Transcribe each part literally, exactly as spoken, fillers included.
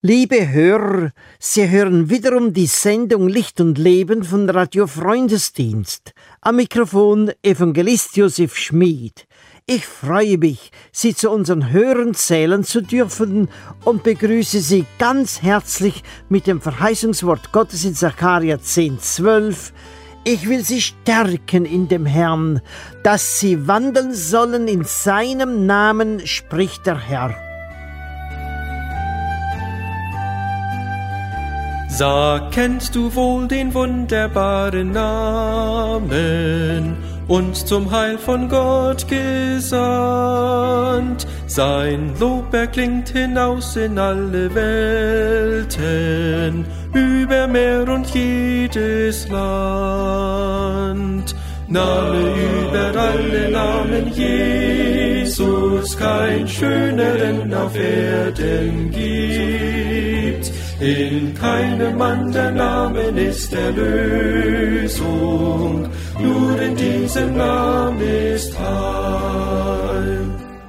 Liebe Hörer, Sie hören wiederum die Sendung Licht und Leben von Radio Freundesdienst. Am Mikrofon Evangelist Josef Schmid. Ich freue mich, Sie zu unseren Hörern zählen zu dürfen und begrüße Sie ganz herzlich mit dem Verheißungswort Gottes in Sacharja zehn, zwölf. Ich will Sie stärken in dem Herrn, dass Sie wandeln sollen in seinem Namen, spricht der Herr. Sag, kennst du wohl den wunderbaren Namen und zum Heil von Gott gesandt? Sein Lob erklingt hinaus in alle Welten, über Meer und jedes Land. Name über alle Namen Jesus, kein schöneren auf Erden gibt. In keinem anderen Namen ist Erlösung, nur in diesem Namen ist Heil.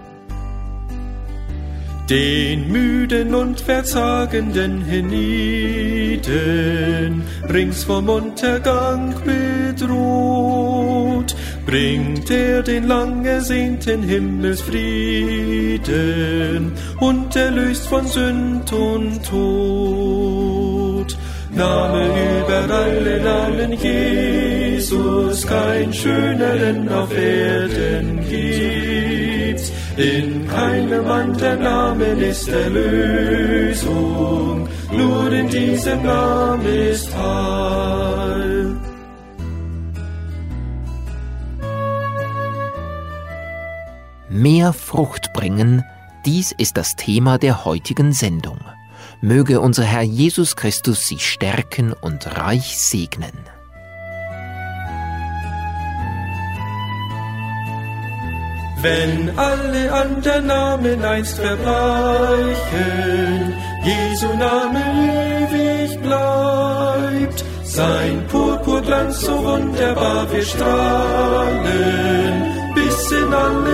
Den Müden und Verzagenden hienieden, rings vom Untergang bedroht, bringt er den lang ersehnten Himmelsfrieden und erlöst von Sünd und Tod. Name über alle Namen Jesus, kein schöneren auf Erden gibt's. In keinem anderen Namen ist Erlösung, nur in diesem Namen ist Heil. Mehr Frucht bringen, dies ist das Thema der heutigen Sendung. Möge unser Herr Jesus Christus Sie stärken und reich segnen. Wenn alle anderen Namen einst verbleichen, Jesu Name ewig bleibt. Sein Purpurglanz so wunderbar wir strahlen, bis in alle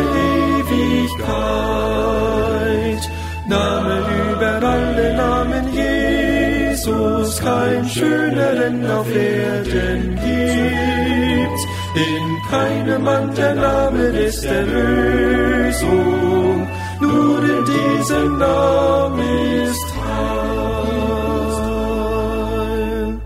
Ewigkeit. Name über alle Namen Jesus, kein schöneren auf Erden gibt's. In keinem anderen Namen ist Erlösung, nur in diesem Namen ist Heil.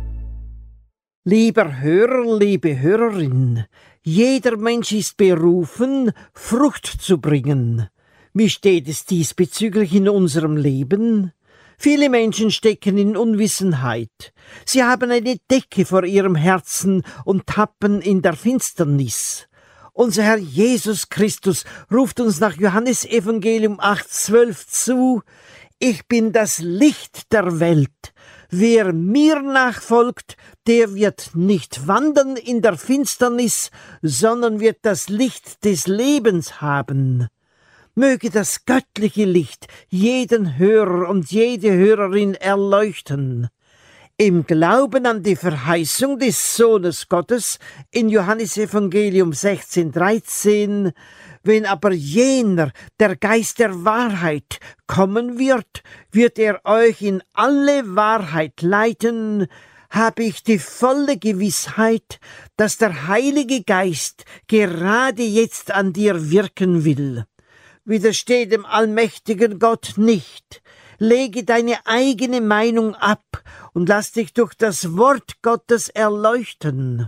Lieber Hörer, liebe Hörerin, jeder Mensch ist berufen, Frucht zu bringen. Wie steht es diesbezüglich in unserem Leben? Viele Menschen stecken in Unwissenheit. Sie haben eine Decke vor ihrem Herzen und tappen in der Finsternis. Unser Herr Jesus Christus ruft uns nach Johannes Evangelium acht, zwölf zu: Ich bin das Licht der Welt. Wer mir nachfolgt, der wird nicht wandern in der Finsternis, sondern wird das Licht des Lebens haben. Möge das göttliche Licht jeden Hörer und jede Hörerin erleuchten. Im Glauben an die Verheißung des Sohnes Gottes in Johannes Evangelium sechzehn, dreizehn, wenn aber jener, der Geist der Wahrheit, kommen wird, wird er euch in alle Wahrheit leiten, habe ich die volle Gewissheit, dass der Heilige Geist gerade jetzt an dir wirken will. Widersteh dem allmächtigen Gott nicht. Lege deine eigene Meinung ab und lass dich durch das Wort Gottes erleuchten.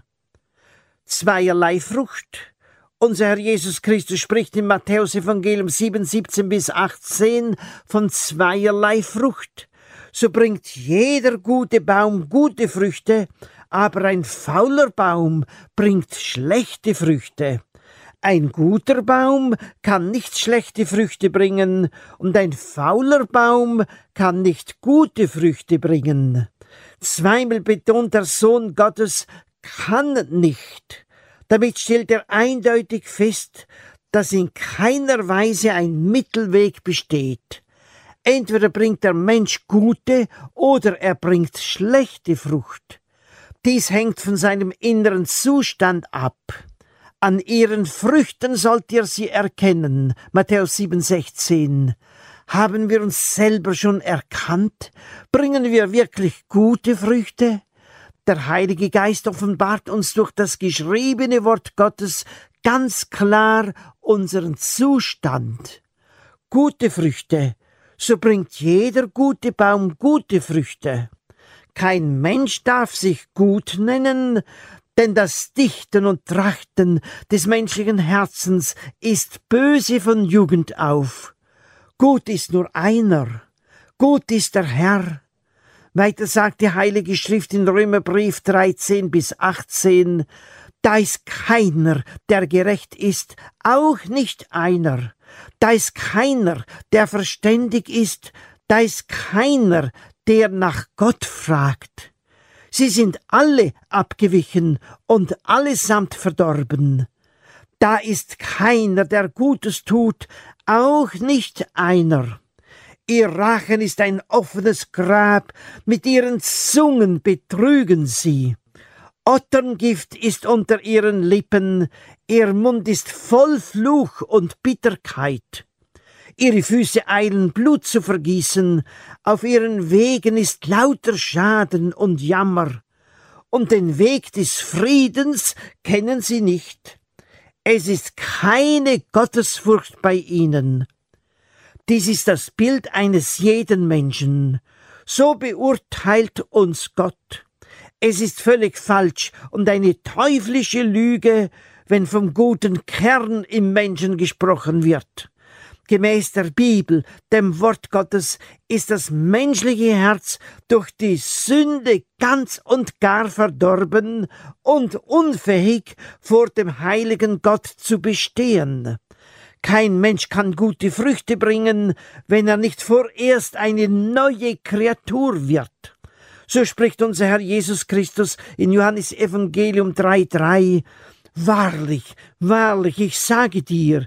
Zweierlei Frucht. Unser Herr Jesus Christus spricht im Matthäus Evangelium sieben, siebzehn bis achtzehn von zweierlei Frucht. So bringt jeder gute Baum gute Früchte, aber ein fauler Baum bringt schlechte Früchte. Ein guter Baum kann nicht schlechte Früchte bringen, und ein fauler Baum kann nicht gute Früchte bringen. Zweimal betont der Sohn Gottes kann nicht. Damit stellt er eindeutig fest, dass in keiner Weise ein Mittelweg besteht. Entweder bringt der Mensch gute oder er bringt schlechte Frucht. Dies hängt von seinem inneren Zustand ab. An ihren Früchten sollt ihr sie erkennen. Matthäus sieben, sechzehn. Haben wir uns selber schon erkannt? Bringen wir wirklich gute Früchte? Der Heilige Geist offenbart uns durch das geschriebene Wort Gottes ganz klar unseren Zustand. Gute Früchte, so bringt jeder gute Baum gute Früchte. Kein Mensch darf sich gut nennen, denn das Dichten und Trachten des menschlichen Herzens ist böse von Jugend auf. Gut ist nur einer, gut ist der Herr. Weiter sagt die Heilige Schrift in Römerbrief dreizehn bis achtzehn, da ist keiner, der gerecht ist, auch nicht einer. Da ist keiner, der verständig ist, da ist keiner, der nach Gott fragt. Sie sind alle abgewichen und allesamt verdorben. Da ist keiner, der Gutes tut, auch nicht einer. Ihr Rachen ist ein offenes Grab, mit ihren Zungen betrügen sie. Otterngift ist unter ihren Lippen, ihr Mund ist voll Fluch und Bitterkeit. Ihre Füße eilen Blut zu vergießen, auf ihren Wegen ist lauter Schaden und Jammer, und den Weg des Friedens kennen sie nicht. Es ist keine Gottesfurcht bei ihnen. Dies ist das Bild eines jeden Menschen. So beurteilt uns Gott. Es ist völlig falsch und eine teuflische Lüge, wenn vom guten Kern im Menschen gesprochen wird. Gemäß der Bibel, dem Wort Gottes, ist das menschliche Herz durch die Sünde ganz und gar verdorben und unfähig, vor dem heiligen Gott zu bestehen. Kein Mensch kann gute Früchte bringen, wenn er nicht vorerst eine neue Kreatur wird. So spricht unser Herr Jesus Christus in Johannes Evangelium drei drei, Wahrlich, wahrlich, ich sage dir,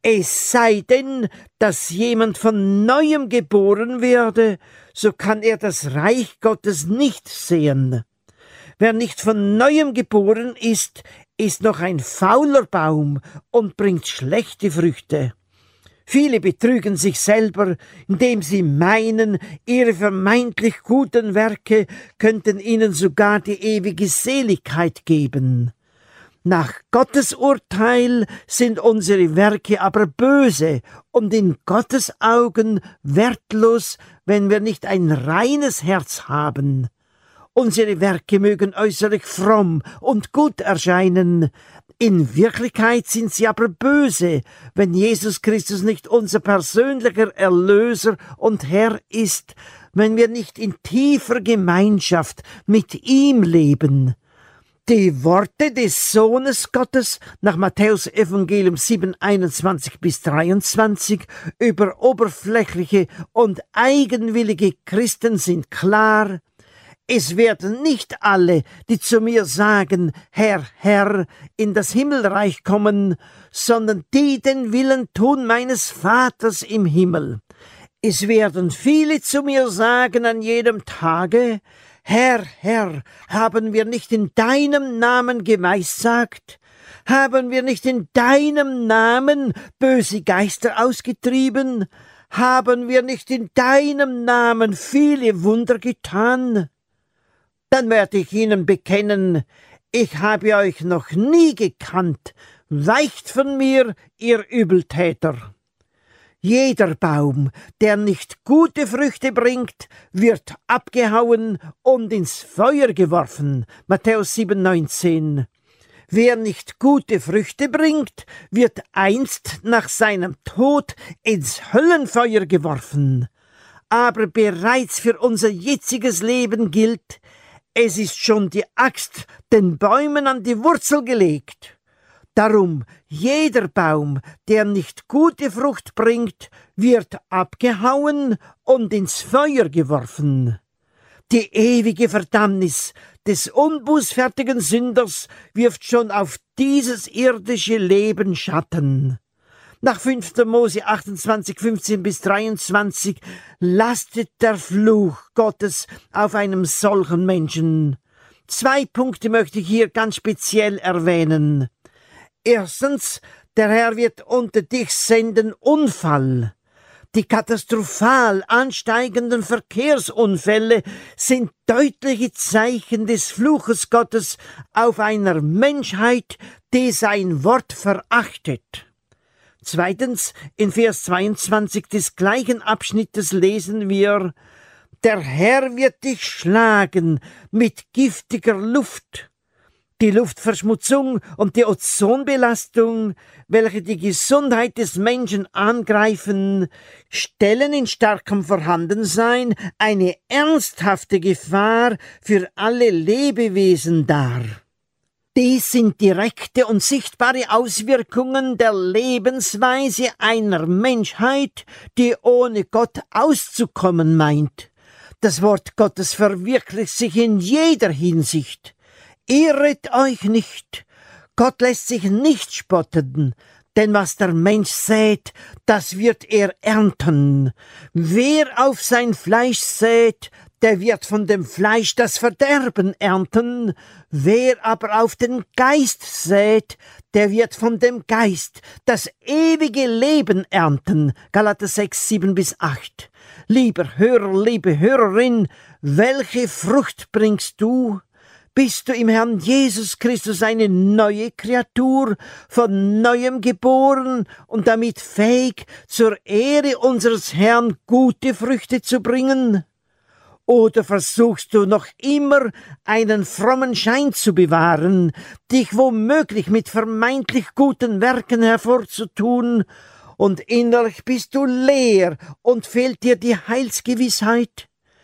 es sei denn, dass jemand von Neuem geboren werde, so kann er das Reich Gottes nicht sehen. Wer nicht von Neuem geboren ist, ist noch ein fauler Baum und bringt schlechte Früchte. Viele betrügen sich selber, indem sie meinen, ihre vermeintlich guten Werke könnten ihnen sogar die ewige Seligkeit geben. Nach Gottes Urteil sind unsere Werke aber böse und in Gottes Augen wertlos, wenn wir nicht ein reines Herz haben. Unsere Werke mögen äußerlich fromm und gut erscheinen, in Wirklichkeit sind sie aber böse, wenn Jesus Christus nicht unser persönlicher Erlöser und Herr ist, wenn wir nicht in tiefer Gemeinschaft mit ihm leben. Die Worte des Sohnes Gottes nach Matthäus Evangelium sieben, einundzwanzig bis dreiundzwanzig über oberflächliche und eigenwillige Christen sind klar. Es werden nicht alle, die zu mir sagen, Herr, Herr, in das Himmelreich kommen, sondern die den Willen tun meines Vaters im Himmel. Es werden viele zu mir sagen an jedem Tage, Herr, Herr, haben wir nicht in deinem Namen geweissagt? Haben wir nicht in deinem Namen böse Geister ausgetrieben? Haben wir nicht in deinem Namen viele Wunder getan? Dann werde ich ihnen bekennen, ich habe euch noch nie gekannt, weicht von mir, ihr Übeltäter. Jeder Baum, der nicht gute Früchte bringt, wird abgehauen und ins Feuer geworfen. Matthäus sieben, neunzehn. Wer nicht gute Früchte bringt, wird einst nach seinem Tod ins Höllenfeuer geworfen. Aber bereits für unser jetziges Leben gilt, es ist schon die Axt den Bäumen an die Wurzel gelegt. Darum, jeder Baum, der nicht gute Frucht bringt, wird abgehauen und ins Feuer geworfen. Die ewige Verdammnis des unbußfertigen Sünders wirft schon auf dieses irdische Leben Schatten. Nach fünfter Mose achtundzwanzig, fünfzehn bis dreiundzwanzig lastet der Fluch Gottes auf einem solchen Menschen. Zwei Punkte möchte ich hier ganz speziell erwähnen. Erstens, der Herr wird unter dich senden Unfall. Die katastrophal ansteigenden Verkehrsunfälle sind deutliche Zeichen des Fluches Gottes auf einer Menschheit, die sein Wort verachtet. Zweitens, in Vers zweiundzwanzig des gleichen Abschnittes lesen wir: Der Herr wird dich schlagen mit giftiger Luft. Die Luftverschmutzung und die Ozonbelastung, welche die Gesundheit des Menschen angreifen, stellen in starkem Vorhandensein eine ernsthafte Gefahr für alle Lebewesen dar. Dies sind direkte und sichtbare Auswirkungen der Lebensweise einer Menschheit, die ohne Gott auszukommen meint. Das Wort Gottes verwirklicht sich in jeder Hinsicht. Irret euch nicht, Gott lässt sich nicht spotten, denn was der Mensch sät, das wird er ernten. Wer auf sein Fleisch sät, der wird von dem Fleisch das Verderben ernten. Wer aber auf den Geist sät, der wird von dem Geist das ewige Leben ernten. Galater sechs, sieben bis acht. Lieber Hörer, liebe Hörerin, welche Frucht bringst du? Bist du im Herrn Jesus Christus eine neue Kreatur, von Neuem geboren und damit fähig, zur Ehre unseres Herrn gute Früchte zu bringen? Oder versuchst du noch immer einen frommen Schein zu bewahren, dich womöglich mit vermeintlich guten Werken hervorzutun, und innerlich bist du leer und fehlt dir die Heilsgewissheit?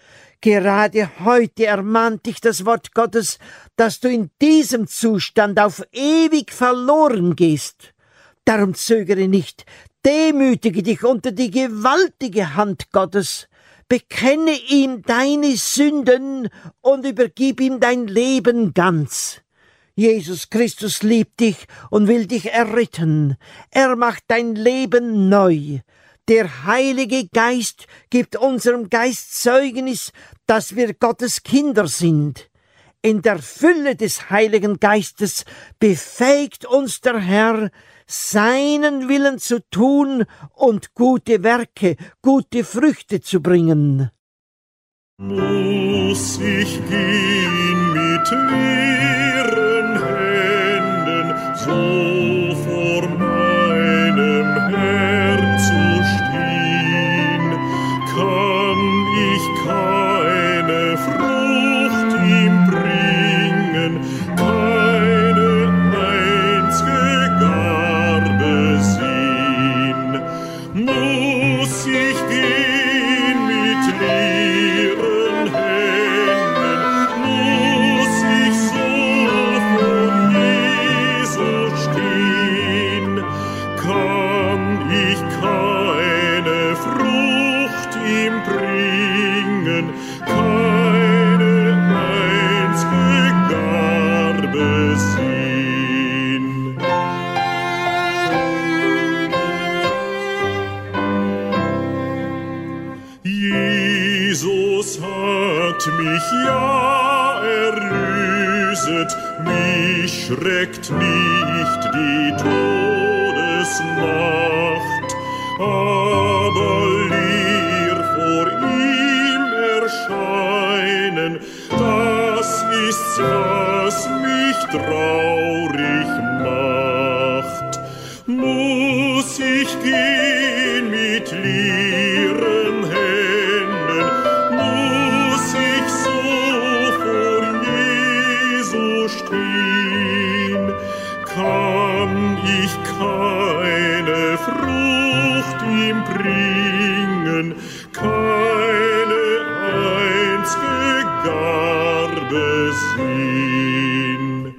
Gerade heute ermahnt dich das Wort Gottes, dass du in diesem Zustand auf ewig verloren gehst. Darum zögere nicht, demütige dich unter die gewaltige Hand Gottes, bekenne ihm deine Sünden und übergib ihm dein Leben ganz. Jesus Christus liebt dich und will dich erretten. Er macht dein Leben neu. Der Heilige Geist gibt unserem Geist Zeugnis, dass wir Gottes Kinder sind. In der Fülle des Heiligen Geistes befähigt uns der Herr, seinen Willen zu tun und gute Werke, gute Früchte zu bringen. Muss ich gehen mit leeren Händen, so vor meinem Herrn zu stehen? Kann ich keine Frucht ihm bringen, keine einzige Garbe sehen? Muss ich gehen mit leeren Händen, muss ich so vor Jesus stehen? Kann ich keine Frucht ihm bringen, keine einzige Garbe sehen? Jesus hat mich ja erlöset, mich schreckt nicht die Todesmacht, aber leer vor ihm erscheinen, das ist's, was mich traurig macht. Muss ich gehen mit leeren Händen, muss ich so vor Jesus stehen? Kann ich keine Frucht ihm bringen, keine einzige Garbe sehen?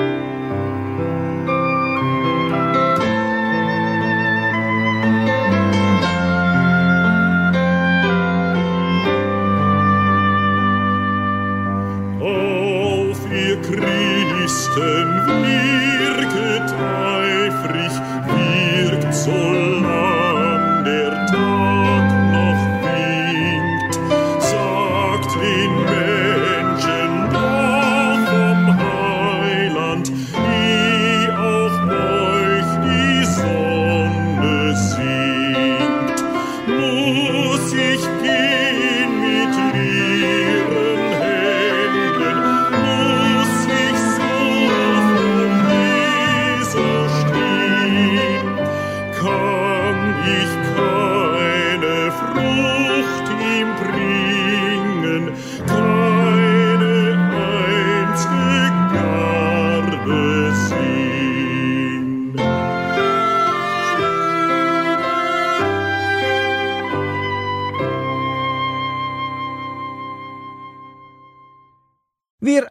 Auf ihr Christen, wirket eifrig, wirkt, solang der Tag noch winkt. Sagt den Menschen doch vom Heiland, wie auch euch die Sonne singt.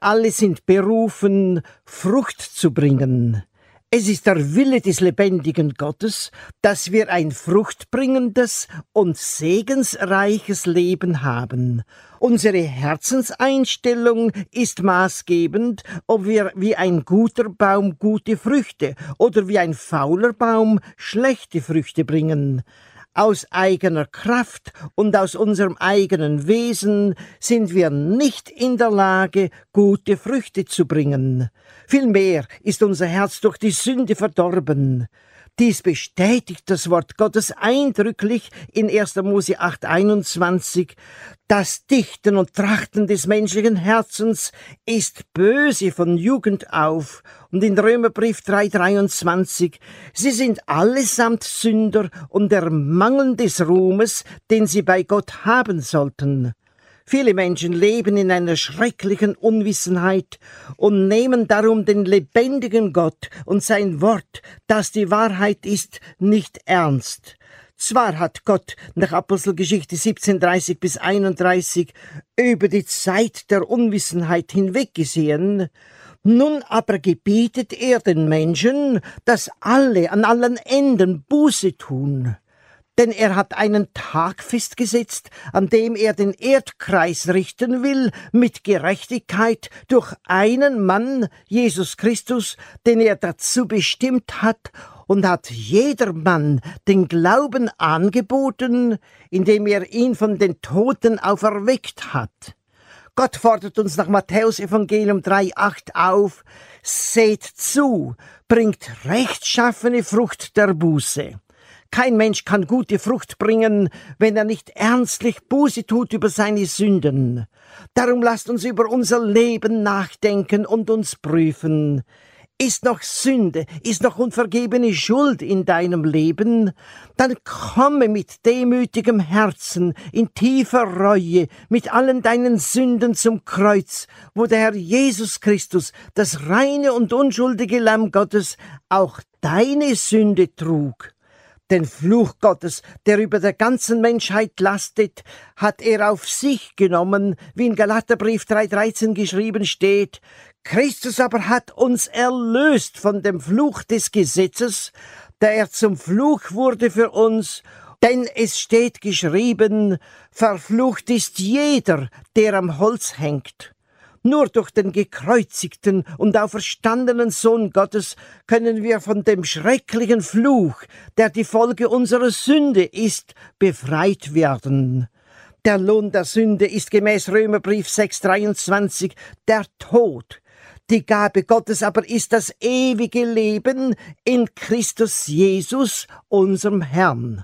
alle sind berufen, Frucht zu bringen. Es ist der Wille des lebendigen Gottes, dass wir ein fruchtbringendes und segensreiches Leben haben. Unsere Herzenseinstellung ist maßgebend, ob wir wie ein guter Baum gute Früchte oder wie ein fauler Baum schlechte Früchte bringen. Aus eigener Kraft und aus unserem eigenen Wesen sind wir nicht in der Lage, gute Früchte zu bringen. Vielmehr ist unser Herz durch die Sünde verdorben. Dies bestätigt das Wort Gottes eindrücklich in erster Mose acht einundzwanzig. Das Dichten und Trachten des menschlichen Herzens ist böse von Jugend auf. Und in Römerbrief drei dreiundzwanzig, sie sind allesamt Sünder und ermangeln des Ruhmes, den sie bei Gott haben sollten. Viele Menschen leben in einer schrecklichen Unwissenheit und nehmen darum den lebendigen Gott und sein Wort, das die Wahrheit ist, nicht ernst. Zwar hat Gott nach Apostelgeschichte siebzehn dreißig bis einunddreißig über die Zeit der Unwissenheit hinweggesehen, nun aber gebietet er den Menschen, dass alle an allen Enden Buße tun. Denn er hat einen Tag festgesetzt, an dem er den Erdkreis richten will mit Gerechtigkeit durch einen Mann, Jesus Christus, den er dazu bestimmt hat, und hat jedermann den Glauben angeboten, indem er ihn von den Toten auferweckt hat. Gott fordert uns nach Matthäus Evangelium drei acht auf: Seht zu, bringt rechtschaffene Frucht der Buße. Kein Mensch kann gute Frucht bringen, wenn er nicht ernstlich Buße tut über seine Sünden. Darum lasst uns über unser Leben nachdenken und uns prüfen. Ist noch Sünde, ist noch unvergebene Schuld in deinem Leben? Dann komme mit demütigem Herzen, in tiefer Reue, mit allen deinen Sünden zum Kreuz, wo der Herr Jesus Christus, das reine und unschuldige Lamm Gottes, auch deine Sünde trug. Den Fluch Gottes, der über der ganzen Menschheit lastet, hat er auf sich genommen, wie in Galaterbrief drei dreizehn geschrieben steht. Christus aber hat uns erlöst von dem Fluch des Gesetzes, da er zum Fluch wurde für uns, denn es steht geschrieben, verflucht ist jeder, der am Holz hängt. Nur durch den gekreuzigten und auferstandenen Sohn Gottes können wir von dem schrecklichen Fluch, der die Folge unserer Sünde ist, befreit werden. Der Lohn der Sünde ist gemäß Römerbrief sechs dreiundzwanzig der Tod. Die Gabe Gottes aber ist das ewige Leben in Christus Jesus, unserem Herrn.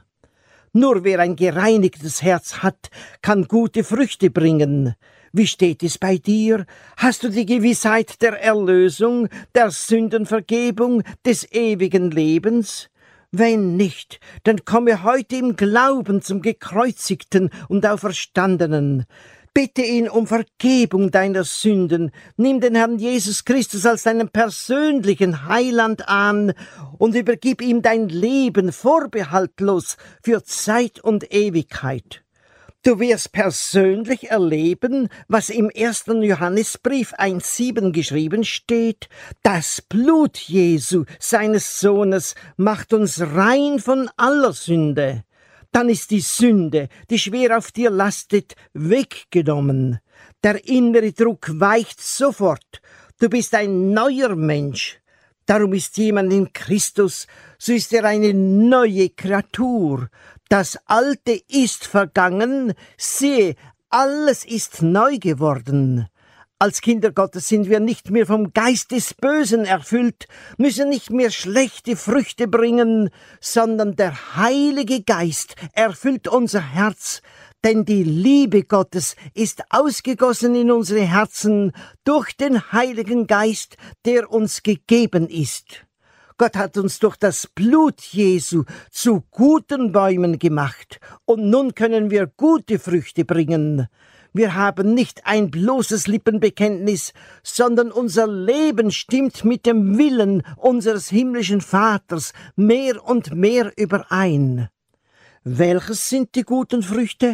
Nur wer ein gereinigtes Herz hat, kann gute Früchte bringen. Wie steht es bei dir? Hast du die Gewissheit der Erlösung, der Sündenvergebung, des ewigen Lebens? Wenn nicht, dann komme heute im Glauben zum Gekreuzigten und Auferstandenen. Bitte ihn um Vergebung deiner Sünden, nimm den Herrn Jesus Christus als deinen persönlichen Heiland an und übergib ihm dein Leben vorbehaltlos für Zeit und Ewigkeit. Du wirst persönlich erleben, was im ersten Johannesbrief eins sieben geschrieben steht: Das Blut Jesu, seines Sohnes, macht uns rein von aller Sünde. Dann ist die Sünde, die schwer auf dir lastet, weggenommen. Der innere Druck weicht sofort. Du bist ein neuer Mensch. Darum ist jemand in Christus, so ist er eine neue Kreatur. Das Alte ist vergangen, siehe, alles ist neu geworden. Als Kinder Gottes sind wir nicht mehr vom Geist des Bösen erfüllt, müssen nicht mehr schlechte Früchte bringen, sondern der Heilige Geist erfüllt unser Herz, denn die Liebe Gottes ist ausgegossen in unsere Herzen durch den Heiligen Geist, der uns gegeben ist. Gott hat uns durch das Blut Jesu zu guten Bäumen gemacht, und nun können wir gute Früchte bringen. Wir haben nicht ein bloßes Lippenbekenntnis, sondern unser Leben stimmt mit dem Willen unseres himmlischen Vaters mehr und mehr überein. Welches sind die guten Früchte?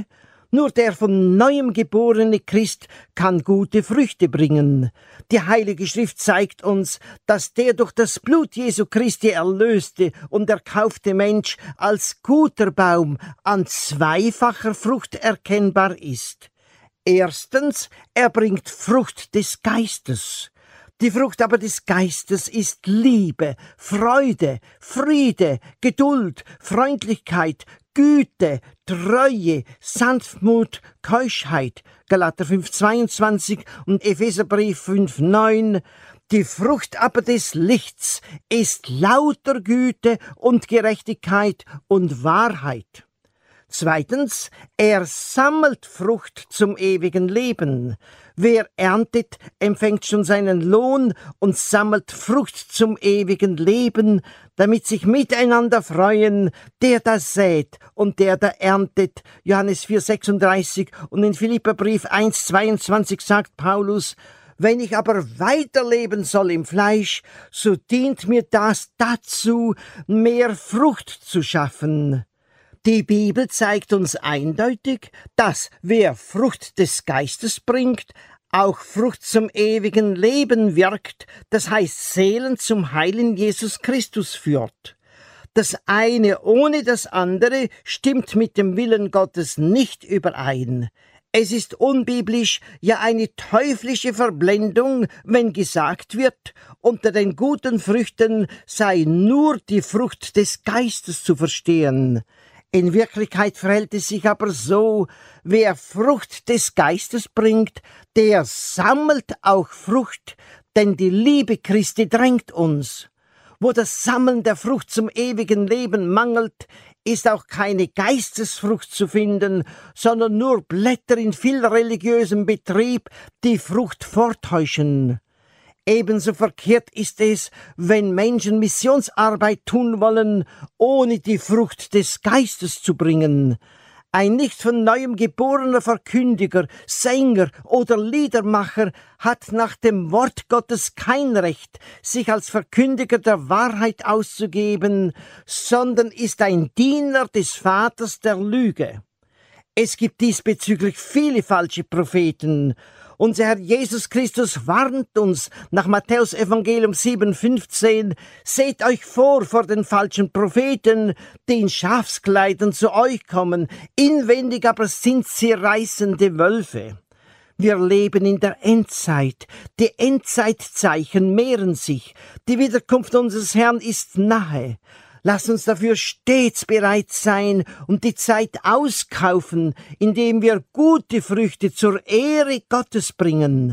Nur der von Neuem geborene Christ kann gute Früchte bringen. Die Heilige Schrift zeigt uns, dass der durch das Blut Jesu Christi erlöste und erkaufte Mensch als guter Baum an zweifacher Frucht erkennbar ist. Erstens, er bringt Frucht des Geistes. Die Frucht aber des Geistes ist Liebe, Freude, Friede, Geduld, Freundlichkeit, Güte, Treue, Sanftmut, Keuschheit. Galater fünf zweiundzwanzig und Epheserbrief fünf neun. Die Frucht aber des Lichts ist lauter Güte und Gerechtigkeit und Wahrheit. Zweitens, er sammelt Frucht zum ewigen Leben. Wer erntet, empfängt schon seinen Lohn und sammelt Frucht zum ewigen Leben, damit sich miteinander freuen, der da sät und der da erntet. Johannes vier sechsunddreißig und in Philipperbrief eins zweiundzwanzig sagt Paulus: Wenn ich aber weiterleben soll im Fleisch, so dient mir das dazu, mehr Frucht zu schaffen. Die Bibel zeigt uns eindeutig, dass wer Frucht des Geistes bringt, auch Frucht zum ewigen Leben wirkt, das heißt Seelen zum Heil in Jesus Christus führt. Das eine ohne das andere stimmt mit dem Willen Gottes nicht überein. Es ist unbiblisch, ja eine teuflische Verblendung, wenn gesagt wird, unter den guten Früchten sei nur die Frucht des Geistes zu verstehen. In Wirklichkeit verhält es sich aber so, wer Frucht des Geistes bringt, der sammelt auch Frucht, denn die Liebe Christi drängt uns. Wo das Sammeln der Frucht zum ewigen Leben mangelt, ist auch keine Geistesfrucht zu finden, sondern nur Blätter in viel religiösem Betrieb, die Frucht vortäuschen. Ebenso verkehrt ist es, wenn Menschen Missionsarbeit tun wollen, ohne die Frucht des Geistes zu bringen. Ein nicht von neuem geborener Verkündiger, Sänger oder Liedermacher hat nach dem Wort Gottes kein Recht, sich als Verkündiger der Wahrheit auszugeben, sondern ist ein Diener des Vaters der Lüge. Es gibt diesbezüglich viele falsche Propheten. Unser Herr Jesus Christus warnt uns nach Matthäus Evangelium sieben fünfzehn, seht euch vor vor den falschen Propheten, die in Schafskleidern zu euch kommen, inwendig aber sind sie reißende Wölfe. Wir leben in der Endzeit. Die Endzeitzeichen mehren sich. Die Wiederkunft unseres Herrn ist nahe. Lass uns dafür stets bereit sein und die Zeit auskaufen, indem wir gute Früchte zur Ehre Gottes bringen.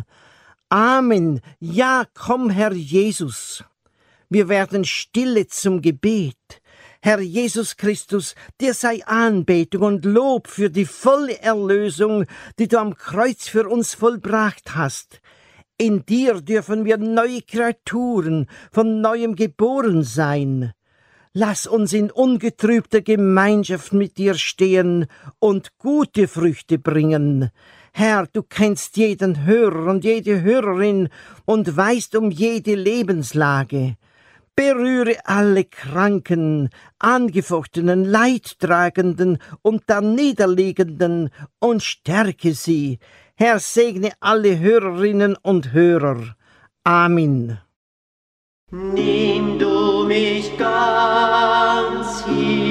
Amen. Ja, komm, Herr Jesus. Wir werden stille zum Gebet. Herr Jesus Christus, dir sei Anbetung und Lob für die volle Erlösung, die du am Kreuz für uns vollbracht hast. In dir dürfen wir neue Kreaturen, von neuem geboren sein. Lass uns in ungetrübter Gemeinschaft mit dir stehen und gute Früchte bringen. Herr, du kennst jeden Hörer und jede Hörerin und weißt um jede Lebenslage. Berühre alle Kranken, Angefochtenen, Leidtragenden und Darniederliegenden und stärke sie. Herr, segne alle Hörerinnen und Hörer. Amen. Nimm du mich ganz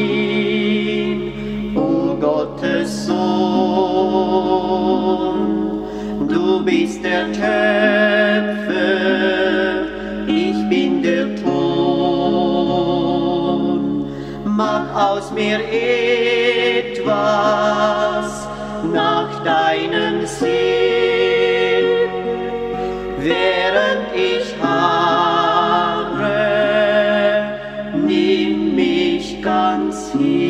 hin, o Gottes Sohn. Du bist der Töpfer, ich bin der Ton. Mach aus mir etwas nach deinem Sinn, während ich ganz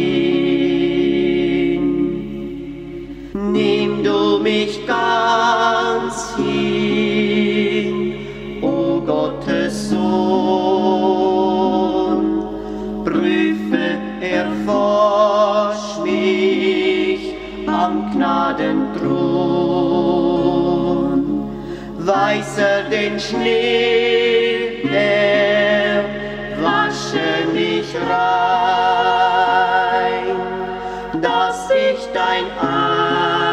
hin. Nimm du mich ganz hin, o Gottes Sohn. Prüfe, erforsch mich am Gnadenthron. Weißer denn Schnee, Herr, wasche mich rein, dass ich dein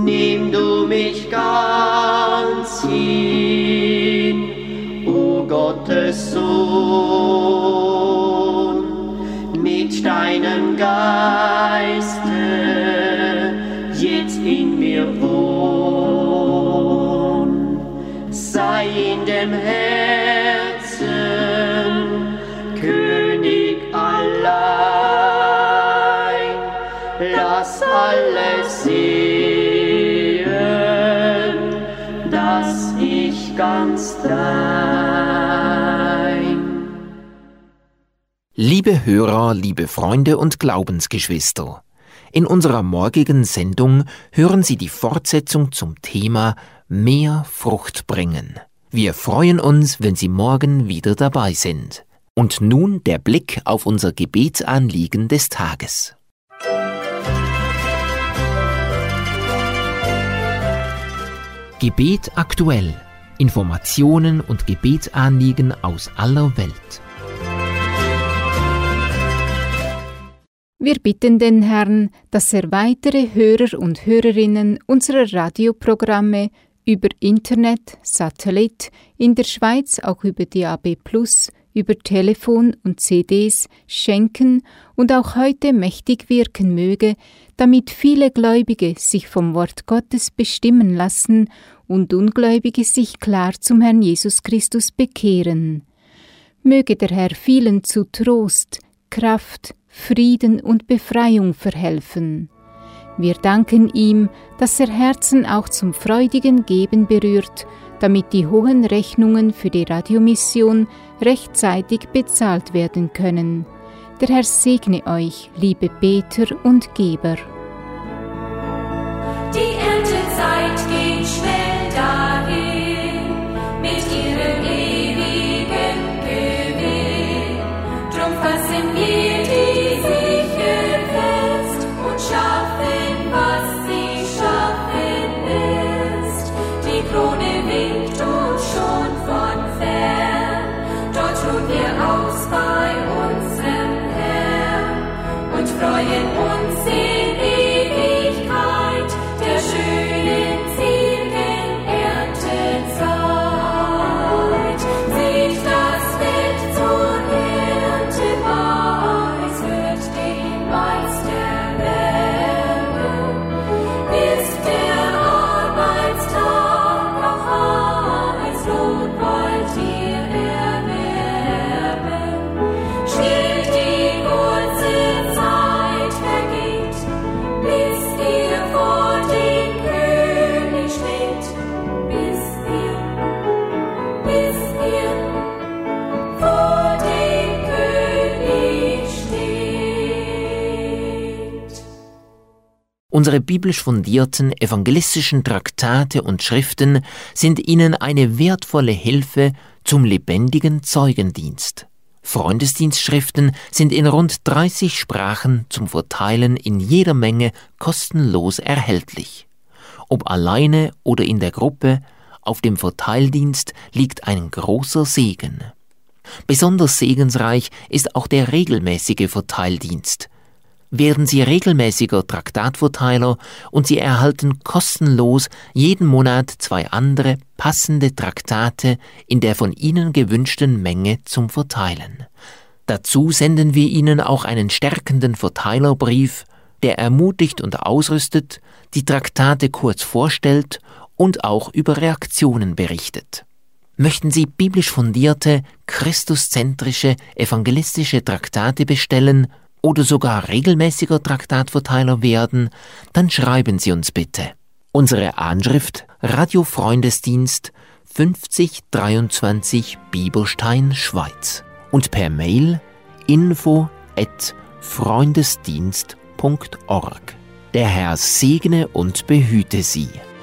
nimm du mich ganz hin, o Gottes Sohn, mit deinem Geiste jetzt in mir wohn. Sei in dem Herzen König allein, lass alles sehen, dass ich ganz dein. Liebe Hörer, liebe Freunde und Glaubensgeschwister, in unserer morgigen Sendung hören Sie die Fortsetzung zum Thema Mehr Frucht bringen. Wir freuen uns, wenn Sie morgen wieder dabei sind. Und nun der Blick auf unser Gebetsanliegen des Tages. Gebet aktuell. Informationen und Gebetsanliegen aus aller Welt. Wir bitten den Herrn, dass er weitere Hörer und Hörerinnen unserer Radioprogramme über Internet, Satellit, in der Schweiz auch über D A B plus, über Telefon und C Ds schenken und auch heute mächtig wirken möge, damit viele Gläubige sich vom Wort Gottes bestimmen lassen und Ungläubige sich klar zum Herrn Jesus Christus bekehren. Möge der Herr vielen zu Trost, Kraft, Frieden und Befreiung verhelfen. Wir danken ihm, dass er Herzen auch zum freudigen Geben berührt, damit die hohen Rechnungen für die Radiomission rechtzeitig bezahlt werden können. Der Herr segne euch, liebe Beter und Geber. Die Erntezeit geht schnell dahin, mit ihrem ewigen Gewinn. Drum fassen wir die sicher fest und schaffen, was sie schaffen lässt. Die Krone winkt uns schon von fern, dort ruhen wir aus bei unserem Herrn und freuen uns in Ewigkeit der schönen, seligen Erntezeit. Seht das Feld zur Ernte war, es wird den Meister wärmen, bis der Arbeitstag auch Arbeitslohn bald hier erwerben. Schnell die kurze Zeit vergeht, bis ihr vor dem König steht, bis ihr, bis ihr vor dem König steht. Unsere biblisch fundierten evangelistischen Traktate und Schriften sind Ihnen eine wertvolle Hilfe zum lebendigen Zeugendienst. Freundesdienstschriften sind in rund dreißig Sprachen zum Verteilen in jeder Menge kostenlos erhältlich. Ob alleine oder in der Gruppe, auf dem Verteildienst liegt ein großer Segen. Besonders segensreich ist auch der regelmäßige Verteildienst. Werden Sie regelmäßiger Traktatverteiler und Sie erhalten kostenlos jeden Monat zwei andere passende Traktate in der von Ihnen gewünschten Menge zum Verteilen. Dazu senden wir Ihnen auch einen stärkenden Verteilerbrief, der ermutigt und ausrüstet, die Traktate kurz vorstellt und auch über Reaktionen berichtet. Möchten Sie biblisch fundierte, christuszentrische, evangelistische Traktate bestellen oder sogar regelmäßiger Traktatverteiler werden, dann schreiben Sie uns bitte. Unsere Anschrift Radio Freundesdienst fünfzig dreiundzwanzig Bieberstein, Schweiz und per Mail info at freundesdienst punkt org. Der Herr segne und behüte Sie.